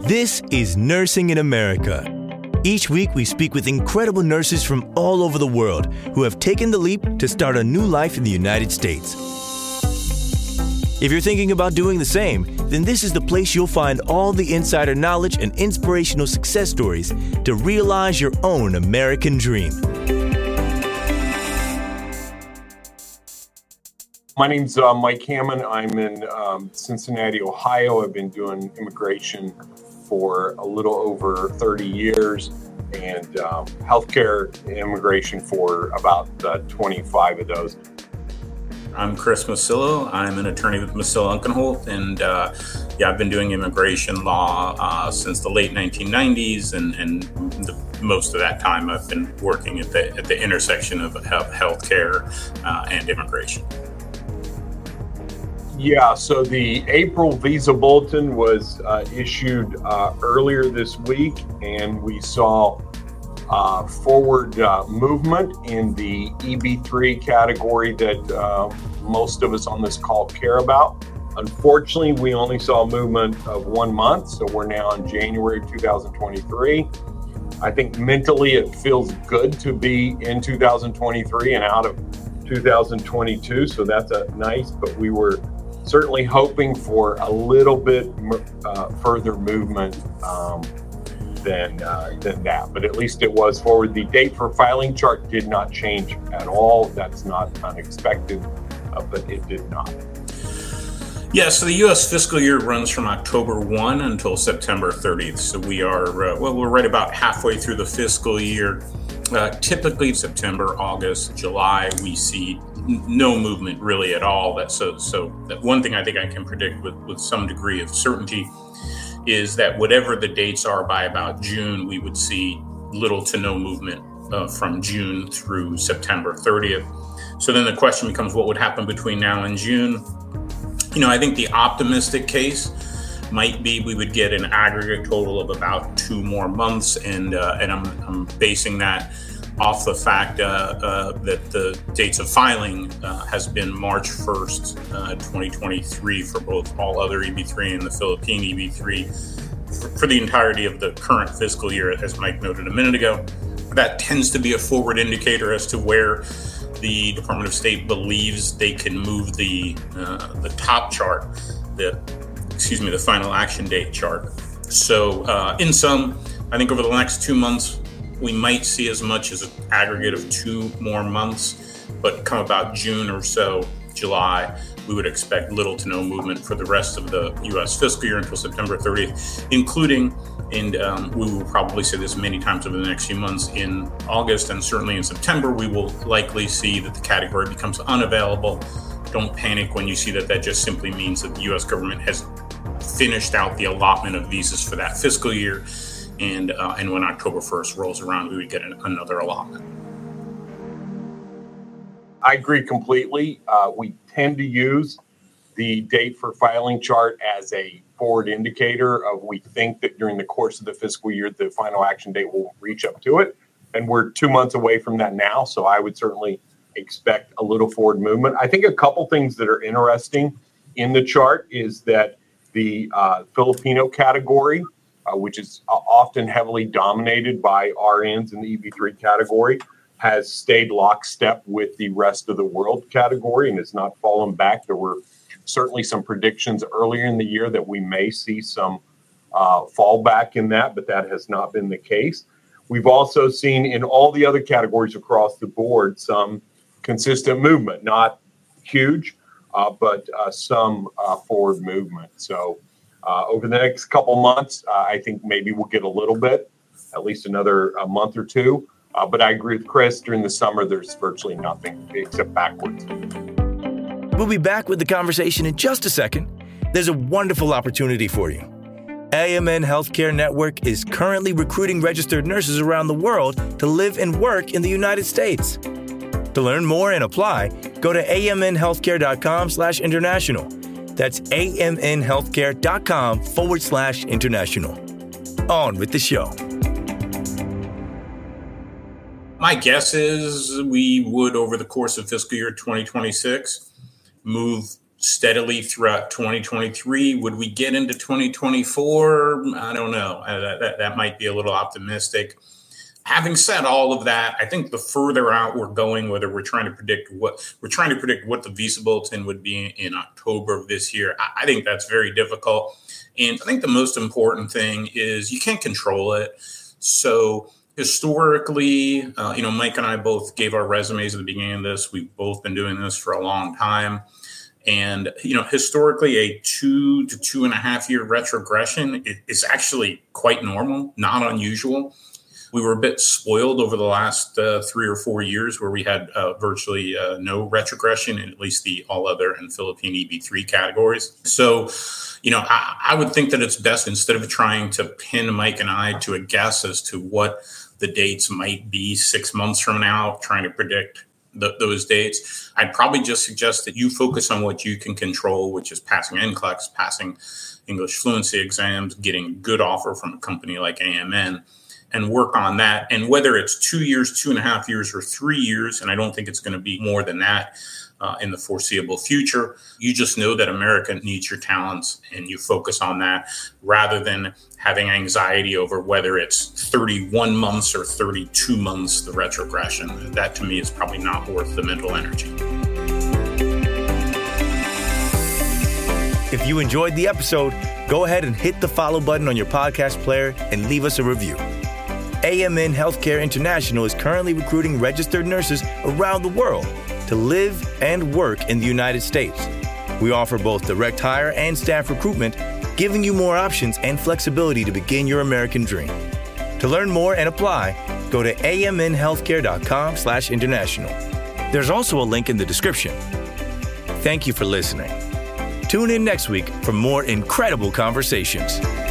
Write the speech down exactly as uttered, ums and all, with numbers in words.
This is Nursing in America. Each week, we speak with incredible nurses from all over the world who have taken the leap to start a new life in the United States. If you're thinking about doing the same, then this is the place you'll find all the insider knowledge and inspirational success stories to realize your own American dream. My name's uh, Mike Hammond. I'm in um, Cincinnati, Ohio. I've been doing immigration for a little over thirty years and um, healthcare immigration for about uh, twenty-five of those. I'm Chris Masillo. I'm an attorney with Masillo Unkenholt, and uh, yeah, I've been doing immigration law uh, since the late nineteen nineties, and, and the, most of that time I've been working at the at the intersection of health, healthcare uh, and immigration. Yeah, so the April visa bulletin was uh, issued uh, earlier this week, and we saw uh, forward uh, movement in the E B three category that uh, most of us on this call care about. Unfortunately, we only saw a movement of one month, so we're now in January two thousand twenty-three. I think mentally it feels good to be in two thousand twenty-three and out of two thousand twenty-two, so that's a nice, but we were certainly hoping for a little bit uh, further movement um, than uh, than that, but at least it was forward. The date for filing chart did not change at all. That's not unexpected, uh, but it did not. Yeah, so the U S fiscal year runs from October first until September thirtieth. So we are, uh, well, we're right about halfway through the fiscal year. Uh, typically September, August, July, we see no movement really at all. That so so that one thing I think I can predict with, with some degree of certainty is that whatever the dates are by about June, we would see little to no movement uh, from June through September thirtieth. So then the question becomes, what would happen between now and June? You know, I think the optimistic case might be we would get an aggregate total of about two more months, and uh, and I'm, I'm basing that off the fact uh, uh, that the dates of filing uh, has been March first, uh, twenty twenty-three for both all other E B three and the Philippine E B three for, for the entirety of the current fiscal year, as Mike noted a minute ago. That tends to be a forward indicator as to where the Department of State believes they can move the uh, the top chart, the excuse me, the final action date chart. So uh, in sum, I think over the next two months, we might see as much as an aggregate of two more months, but come about June or so, July, we would expect little to no movement for the rest of the U S fiscal year until September thirtieth, including, and um, we will probably say this many times over the next few months, in August and certainly in September, we will likely see that the category becomes unavailable. Don't panic when you see that. That just simply means that the U S government has finished out the allotment of visas for that fiscal year. And uh, and when October first rolls around, we would get an, another allotment. I agree completely. Uh, we tend to use the date for filing chart as a forward indicator of we think that during the course of the fiscal year, the final action date will reach up to it. And we're two months away from that now. So I would certainly expect a little forward movement. I think a couple things that are interesting in the chart is that the uh, Filipino category, Uh, which is uh, often heavily dominated by R Ns in the E B three category, has stayed lockstep with the rest of the world category and has not fallen back. There were certainly some predictions earlier in the year that we may see some uh, fallback in that, but that has not been the case. We've also seen in all the other categories across the board some consistent movement, not huge, uh, but uh, some uh, forward movement. So Uh, over the next couple months, uh, I think maybe we'll get a little bit, at least another a month or two. Uh, but I agree with Chris, during the summer, there's virtually nothing except backwards. We'll be back with the conversation in just a second. There's a wonderful opportunity for you. A M N Healthcare Network is currently recruiting registered nurses around the world to live and work in the United States. To learn more and apply, go to amnhealthcare.com slash international. That's amnhealthcare.com forward slash international. On with the show. My guess is we would, over the course of fiscal year twenty twenty-six, move steadily throughout twenty twenty-three. Would we get into twenty twenty-four? I don't know. Uh, that, that might be a little optimistic. Having said all of that, I think the further out we're going, whether we're trying to predict what we're trying to predict what the Visa Bulletin would be in October of this year, I, I think that's very difficult. And I think the most important thing is you can't control it. So historically, uh, you know, Mike and I both gave our resumes at the beginning of this. We've both been doing this for a long time. And, you know, historically, a two to two and a half year retrogression is actually quite normal, not unusual. We were a bit spoiled over the last uh, three or four years where we had uh, virtually uh, no retrogression in at least the all other and Philippine E B three categories. So, you know, I, I would think that it's best, instead of trying to pin Mike and I to a guess as to what the dates might be six months from now, trying to predict the, those dates, I'd probably just suggest that you focus on what you can control, which is passing N C L E X, passing English fluency exams, getting a good offer from a company like A M N, and work on that. And whether it's two years, two and a half years, or three years, and I don't think it's going to be more than that uh, in the foreseeable future, you just know that America needs your talents and you focus on that rather than having anxiety over whether it's thirty-one months or thirty-two months, the retrogression. That to me is probably not worth the mental energy. If you enjoyed the episode, go ahead and hit the follow button on your podcast player and leave us a review. A M N Healthcare International is currently recruiting registered nurses around the world to live and work in the United States. We offer both direct hire and staff recruitment, giving you more options and flexibility to begin your American dream. To learn more and apply, go to a m n healthcare dot com slash international. There's also a link in the description. Thank you for listening. Tune in next week for more incredible conversations.